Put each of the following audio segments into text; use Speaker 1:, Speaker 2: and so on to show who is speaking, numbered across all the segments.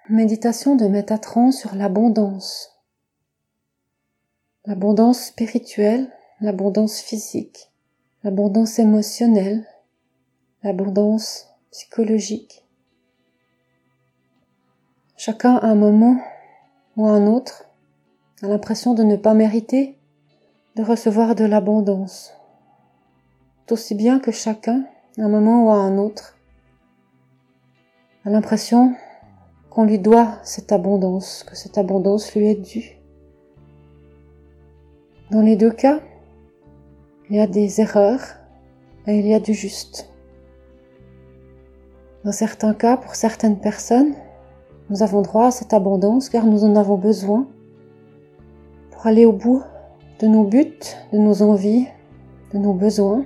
Speaker 1: Méditation de Métatron sur l'abondance. L'abondance spirituelle, l'abondance physique, l'abondance émotionnelle, l'abondance psychologique. Chacun à un moment ou à un autre a l'impression de ne pas mériter de recevoir de l'abondance. Tout aussi bien que chacun, à un moment ou à un autre, a l'impression qu'on lui doit cette abondance, que cette abondance lui est due. Dans les deux cas, il y a des erreurs et il y a du juste. Dans certains cas, pour certaines personnes, nous avons droit à cette abondance car nous en avons besoin pour aller au bout de nos buts, de nos envies, de nos besoins.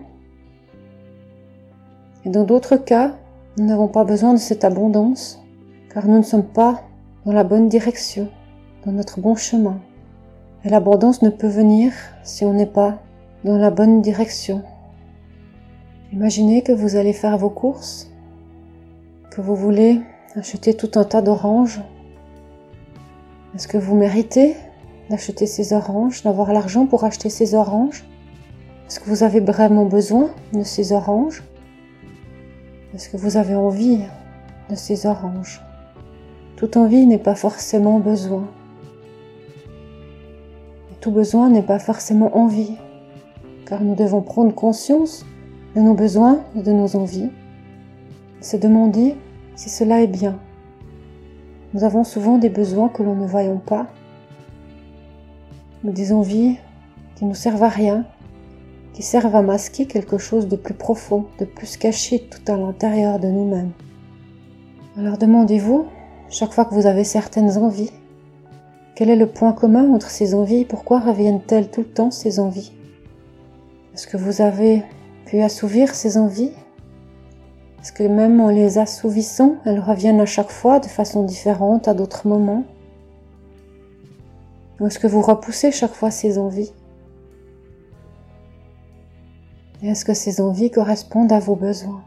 Speaker 1: Et dans d'autres cas, nous n'avons pas besoin de cette abondance car nous ne sommes pas dans la bonne direction, dans notre bon chemin. Et l'abondance ne peut venir si on n'est pas dans la bonne direction. Imaginez que vous allez faire vos courses, que vous voulez acheter tout un tas d'oranges. Est-ce que vous méritez d'acheter ces oranges, d'avoir l'argent pour acheter ces oranges? Est-ce que vous avez vraiment besoin de ces oranges? Est-ce que vous avez envie de ces oranges? Toute envie n'est pas forcément besoin. Et tout besoin n'est pas forcément envie, car nous devons prendre conscience de nos besoins et de nos envies, et se demander si cela est bien. Nous avons souvent des besoins que l'on ne voyons pas, ou des envies qui ne servent à rien, qui servent à masquer quelque chose de plus profond, de plus caché tout à l'intérieur de nous-mêmes. Alors demandez-vous, chaque fois que vous avez certaines envies, quel est le point commun entre ces envies et pourquoi reviennent-elles tout le temps ces envies? Est-ce que vous avez pu assouvir ces envies? Est-ce que même en les assouvissant, elles reviennent à chaque fois de façon différente à d'autres moments? Ou est-ce que vous repoussez chaque fois ces envies? Et est-ce que ces envies correspondent à vos besoins?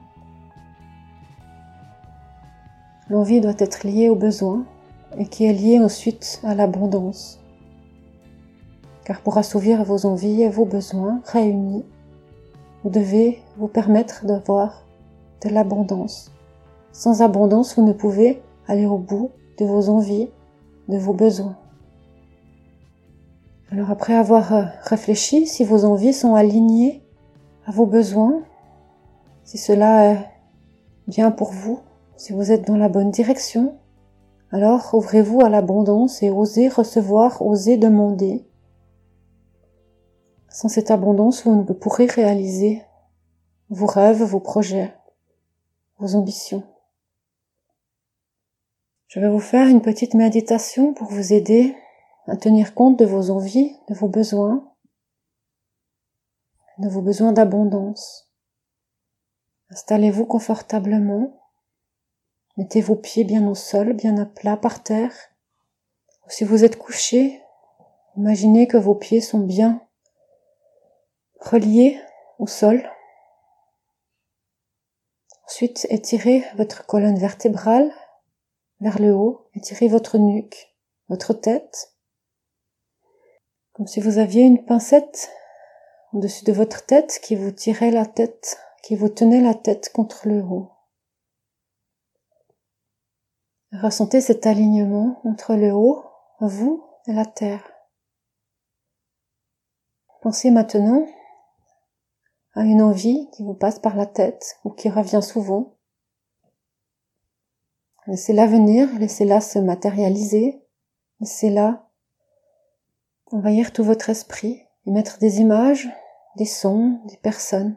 Speaker 1: L'envie doit être liée au besoin et qui est liée ensuite à l'abondance. Car pour assouvir vos envies et vos besoins réunis, vous devez vous permettre d'avoir de l'abondance. Sans abondance, vous ne pouvez aller au bout de vos envies, de vos besoins. Alors après avoir réfléchi, si vos envies sont alignées à vos besoins, si cela est bien pour vous, si vous êtes dans la bonne direction, alors ouvrez-vous à l'abondance et osez recevoir, osez demander. Sans cette abondance, vous ne pourrez réaliser vos rêves, vos projets, vos ambitions. Je vais vous faire une petite méditation pour vous aider à tenir compte de vos envies, de vos besoins d'abondance. Installez-vous confortablement. Mettez vos pieds bien au sol, bien à plat par terre. Ou si vous êtes couché, imaginez que vos pieds sont bien reliés au sol. Ensuite, étirez votre colonne vertébrale vers le haut. Étirez votre nuque, votre tête. Comme si vous aviez une pincette au-dessus de votre tête qui vous tirait la tête, qui vous tenait la tête contre le haut. Ressentez cet alignement entre le haut, vous et la terre. Pensez maintenant à une envie qui vous passe par la tête ou qui revient souvent. Laissez-la venir, laissez-la se matérialiser, laissez-la envahir tout votre esprit et mettre des images, des sons, des personnes.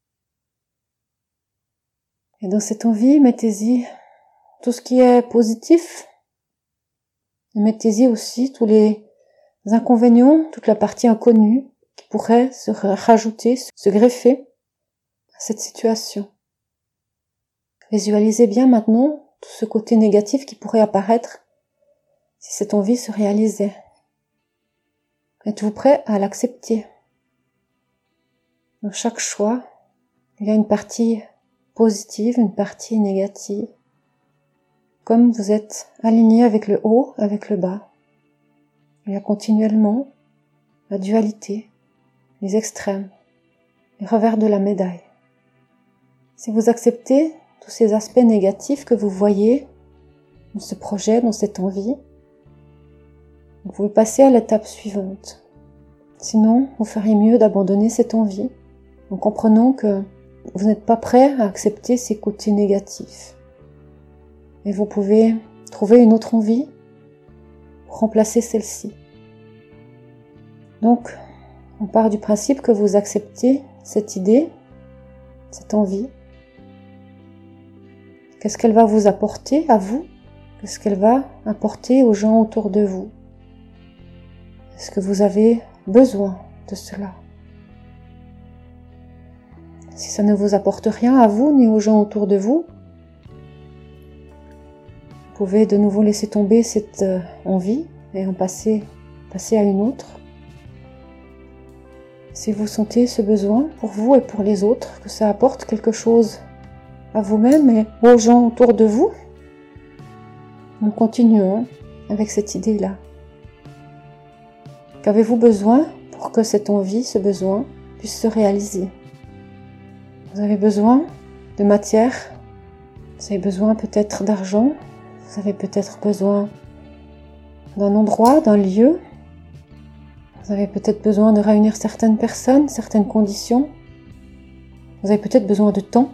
Speaker 1: Et dans cette envie, mettez-y tout ce qui est positif. Et mettez-y aussi tous les inconvénients, toute la partie inconnue qui pourrait se rajouter, se greffer à cette situation. Visualisez bien maintenant tout ce côté négatif qui pourrait apparaître si cette envie se réalisait. Êtes-vous prêt à l'accepter? Dans chaque choix, il y a une partie positive, une partie négative. comme vous êtes aligné avec le haut, avec le bas. Il y a continuellement la dualité, les extrêmes, les revers de la médaille. Si vous acceptez tous ces aspects négatifs que vous voyez dans ce projet, dans cette envie, vous pouvez passer à l'étape suivante. Sinon, vous feriez mieux d'abandonner cette envie en comprenant que vous n'êtes pas prêt à accepter ces côtés négatifs. Et vous pouvez trouver une autre envie pour remplacer celle-ci. Donc, on part du principe que vous acceptez cette idée, cette envie. Qu'est-ce qu'elle va vous apporter à vous? Qu'est-ce qu'elle va apporter aux gens autour de vous? Est-ce que vous avez besoin de cela? Si ça ne vous apporte rien à vous ni aux gens autour de vous, vous pouvez de nouveau laisser tomber cette envie et en passer à une autre. Si vous sentez ce besoin pour vous et pour les autres, que ça apporte quelque chose à vous-même et aux gens autour de vous, nous continuons avec cette idée-là. Qu'avez-vous besoin pour que cette envie, ce besoin, puisse se réaliser? Vous avez besoin de matière, vous avez besoin peut-être d'argent, vous avez peut-être besoin d'un endroit, d'un lieu, vous avez peut-être besoin de réunir certaines personnes, certaines conditions, vous avez peut-être besoin de temps.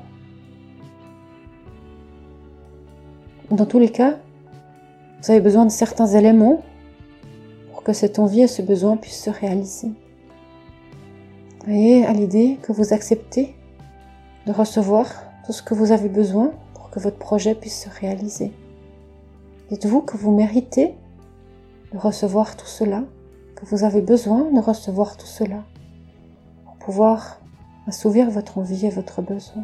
Speaker 1: Dans tous les cas, vous avez besoin de certains éléments pour que cette envie et ce besoin puissent se réaliser. Voyez à l'idée que vous acceptez de recevoir tout ce que vous avez besoin pour que votre projet puisse se réaliser. Dites-vous que vous méritez de recevoir tout cela, que vous avez besoin de recevoir tout cela pour pouvoir assouvir votre envie et votre besoin.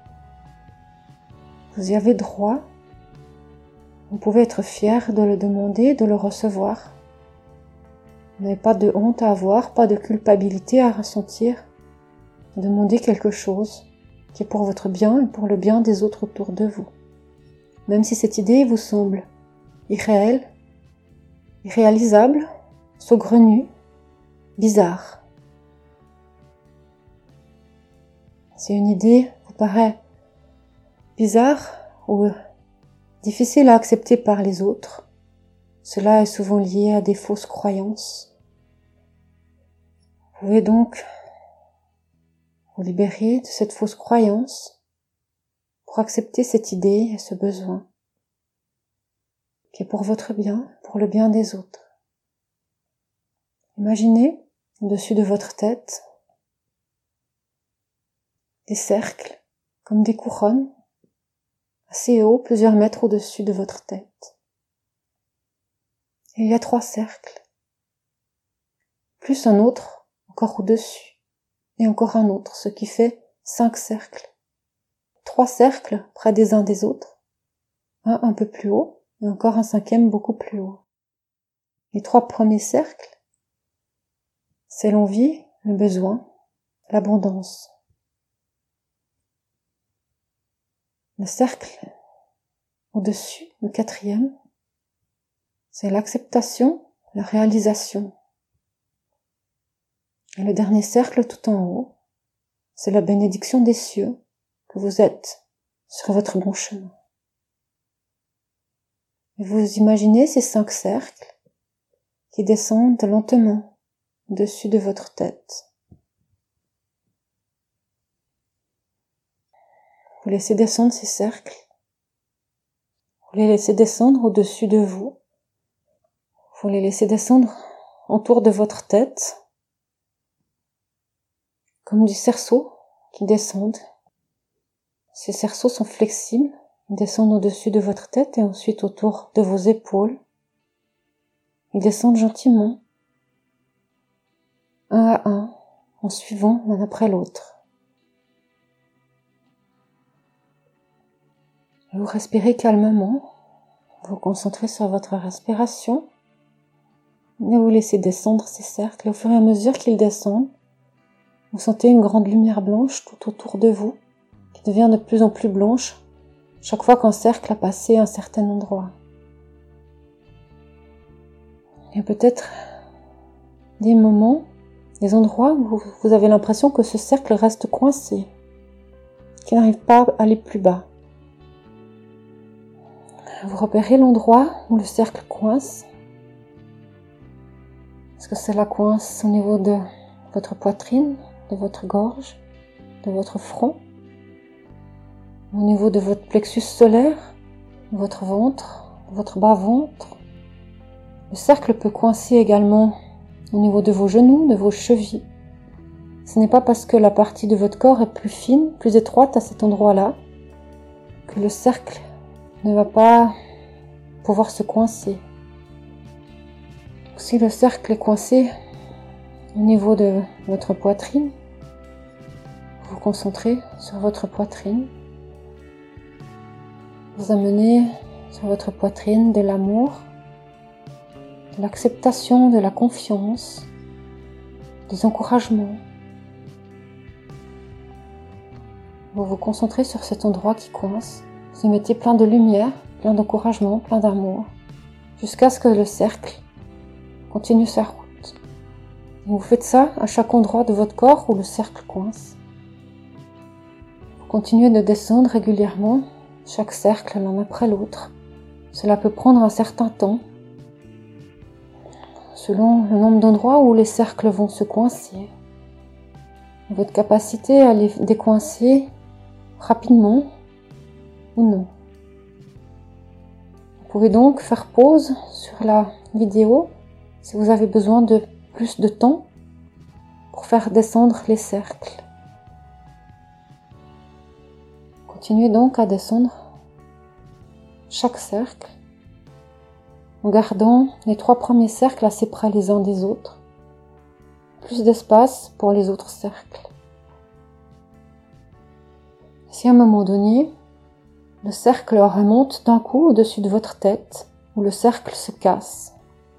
Speaker 1: Vous y avez droit. Vous pouvez être fier de le demander, de le recevoir. Vous n'avez pas de honte à avoir, pas de culpabilité à ressentir. Demandez quelque chose qui est pour votre bien et pour le bien des autres autour de vous. Même si cette idée vous semble irréelle, irréalisable, saugrenue, bizarre. Si une idée vous paraît bizarre ou difficile à accepter par les autres, cela est souvent lié à des fausses croyances. Vous pouvez donc vous libérer de cette fausse croyance pour accepter cette idée et ce besoin qui est pour votre bien, pour le bien des autres. Imaginez au-dessus de votre tête des cercles comme des couronnes assez haut, plusieurs mètres au-dessus de votre tête. Et il y a 3 cercles, plus un autre encore au-dessus, et encore un autre, ce qui fait 5 cercles. 3 cercles près des uns des autres, un peu plus haut, et encore un 5e beaucoup plus haut. Les 3 premiers cercles, c'est l'envie, le besoin, l'abondance. Le cercle au-dessus, le 4e, c'est l'acceptation, la réalisation. Et le dernier cercle tout en haut, c'est la bénédiction des cieux, que vous êtes sur votre bon chemin. Et vous imaginez ces 5 cercles qui descendent lentement au-dessus de votre tête. Vous laissez descendre ces cercles. Vous les laissez descendre au-dessus de vous. Vous les laissez descendre autour de votre tête, comme du cerceau qui descendent. Ces cerceaux sont flexibles, ils descendent au-dessus de votre tête et ensuite autour de vos épaules. Ils descendent gentiment, un à un, en suivant l'un après l'autre. Vous respirez calmement, vous concentrez sur votre respiration et vous laissez descendre ces cercles. Au fur et à mesure qu'ils descendent, vous sentez une grande lumière blanche tout autour de vous qui devient de plus en plus blanche chaque fois qu'un cercle a passé un certain endroit. Il y a peut-être des moments, des endroits où vous avez l'impression que ce cercle reste coincé, qu'il n'arrive pas à aller plus bas. Vous repérez l'endroit où le cercle coince. Est-ce que cela coince au niveau de votre poitrine, de votre gorge, de votre front, au niveau de votre plexus solaire, de votre ventre, de votre bas-ventre? Le cercle peut coincer également au niveau de vos genoux, de vos chevilles. Ce n'est pas parce que la partie de votre corps est plus fine, plus étroite à cet endroit-là, que le cercle ne va pas pouvoir se coincer. Si le cercle est coincé au niveau de votre poitrine, vous vous concentrez sur votre poitrine. Vous amenez sur votre poitrine de l'amour, de l'acceptation, de la confiance, des encouragements. Vous vous concentrez sur cet endroit qui coince. Vous y mettez plein de lumière, plein d'encouragement, plein d'amour, jusqu'à ce que le cercle continue sa route. Et vous faites ça à chaque endroit de votre corps où le cercle coince. Vous continuez de descendre régulièrement, chaque cercle l'un après l'autre. Cela peut prendre un certain temps, selon le nombre d'endroits où les cercles vont se coincer. Votre capacité à les décoincer rapidement ou non. Vous pouvez donc faire pause sur la vidéo si vous avez besoin de plus de temps pour faire descendre les cercles. Continuez donc à descendre chaque cercle en gardant les 3 premiers cercles assez près les uns des autres. Plus d'espace pour les autres cercles. Si à un moment donné, le cercle remonte d'un coup au-dessus de votre tête, ou le cercle se casse,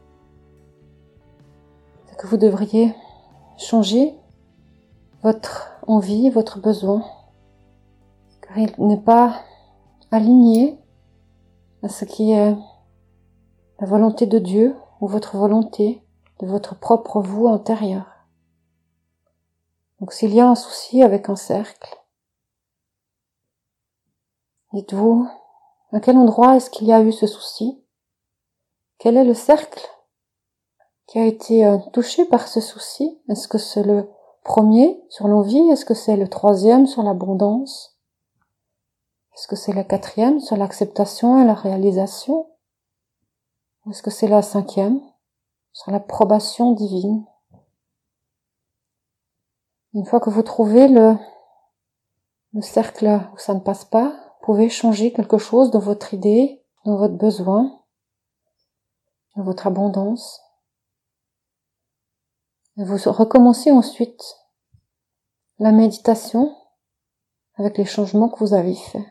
Speaker 1: c'est que vous devriez changer votre envie, votre besoin, car il n'est pas aligné à ce qui est la volonté de Dieu ou votre volonté de votre propre vous intérieur. Donc s'il y a un souci avec un cercle, dites-vous, à quel endroit est-ce qu'il y a eu ce souci? Quel est le cercle qui a été touché par ce souci? Est-ce que c'est le premier sur l'envie? Est-ce que c'est le 3e sur l'abondance? Est-ce que c'est le 4e sur l'acceptation et la réalisation? Ou est-ce que c'est la 5e sur l'approbation divine? Une fois que vous trouvez le cercle où ça ne passe pas, vous pouvez changer quelque chose dans votre idée, dans votre besoin, dans votre abondance. Et vous recommencez ensuite la méditation avec les changements que vous avez faits.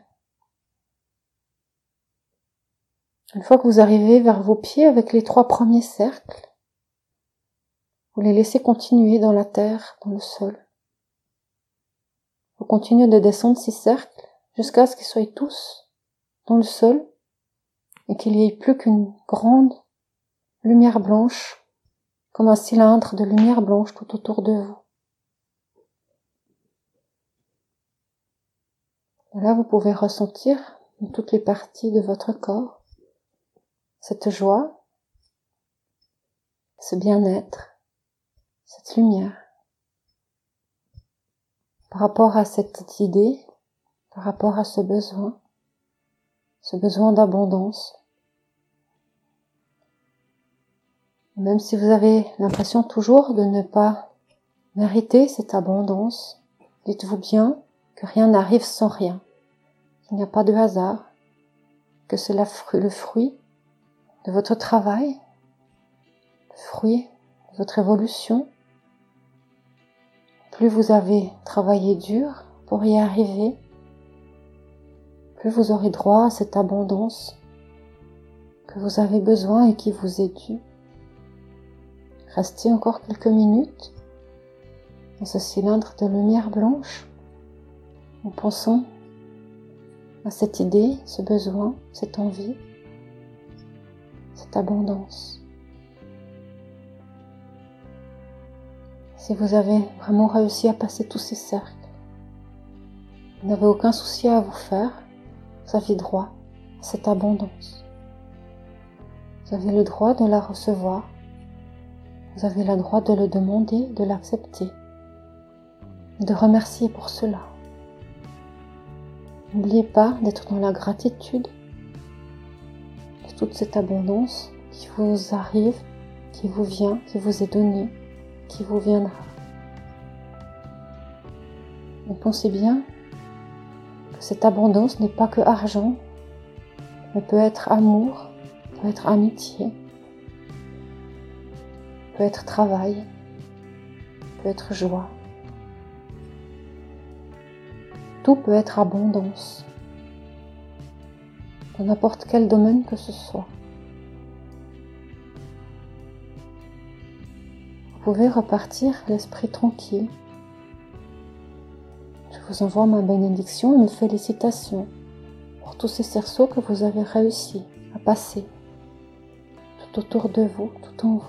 Speaker 1: Une fois que vous arrivez vers vos pieds avec les 3 premiers cercles, vous les laissez continuer dans la terre, dans le sol. Vous continuez de descendre ces cercles jusqu'à ce qu'ils soient tous dans le sol et qu'il n'y ait plus qu'une grande lumière blanche, comme un cylindre de lumière blanche tout autour de vous. Et là, vous pouvez ressentir dans toutes les parties de votre corps cette joie, ce bien-être, cette lumière. Par rapport à cette idée, par rapport à ce besoin d'abondance. Même si vous avez l'impression toujours de ne pas mériter cette abondance, dites-vous bien que rien n'arrive sans rien, qu'il n'y a pas de hasard, que c'est le fruit de votre travail, le fruit de votre évolution. Plus vous avez travaillé dur pour y arriver, plus vous aurez droit à cette abondance que vous avez besoin et qui vous est due. Restez encore quelques minutes dans ce cylindre de lumière blanche en pensant à cette idée, ce besoin, cette envie, cette abondance. Si vous avez vraiment réussi à passer tous ces cercles, vous n'avez aucun souci à vous faire, vous avez droit à cette abondance. Vous avez le droit de la recevoir, vous avez le droit de le demander, de l'accepter, de remercier pour cela. N'oubliez pas d'être dans la gratitude de toute cette abondance qui vous arrive, qui vous vient, qui vous est donnée, qui vous viendra. Et pensez bien que cette abondance n'est pas que argent, mais peut être amour, peut être amitié, peut être travail, peut être joie. Tout peut être abondance, dans n'importe quel domaine que ce soit. Vous pouvez repartir l'esprit tranquille. Je vous envoie ma bénédiction et mes félicitations pour tous ces cerceaux que vous avez réussi à passer tout autour de vous, tout en vous.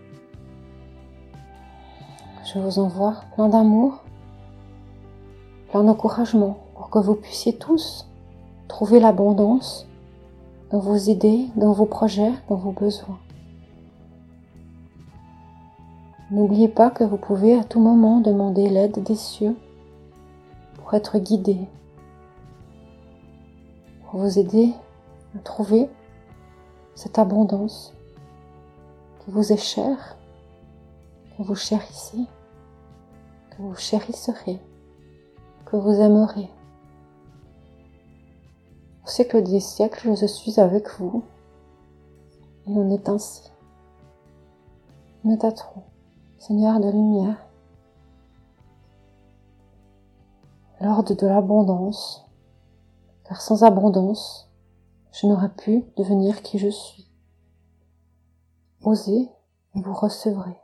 Speaker 1: Je vous envoie plein d'amour, plein d'encouragement pour que vous puissiez tous trouver l'abondance dans vos idées, dans vos projets, dans vos besoins. N'oubliez pas que vous pouvez à tout moment demander l'aide des cieux pour être guidé, pour vous aider à trouver cette abondance qui vous est chère, que vous chérissez, que vous chérisserez, que vous aimerez. Au siècle des siècles, je suis avec vous. Il en est ainsi. Métatron, Seigneur de lumière, Lord de l'abondance, car sans abondance, je n'aurais pu devenir qui je suis. Osez et vous recevrez.